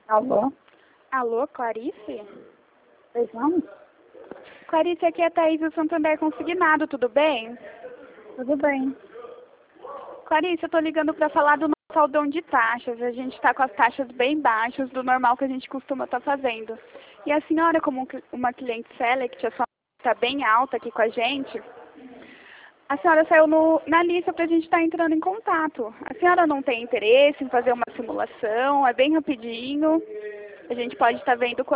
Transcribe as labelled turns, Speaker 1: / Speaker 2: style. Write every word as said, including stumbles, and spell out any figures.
Speaker 1: Alô?
Speaker 2: Alô, Clarice?
Speaker 1: Pois não?
Speaker 2: Clarice, aqui é a Thaís do Santander Consignado, tudo bem?
Speaker 1: Tudo bem.
Speaker 2: Clarice, eu tô ligando para falar do nosso saldão de taxas. A gente está com as taxas bem baixas do normal que a gente costuma estar fazendo. E a senhora, como uma cliente select, a sua está bem alta aqui com a gente, a senhora saiu no, na lista para a gente estar entrando em contato. A senhora não tem interesse em fazer uma simulação? É bem rapidinho. A gente pode estar vendo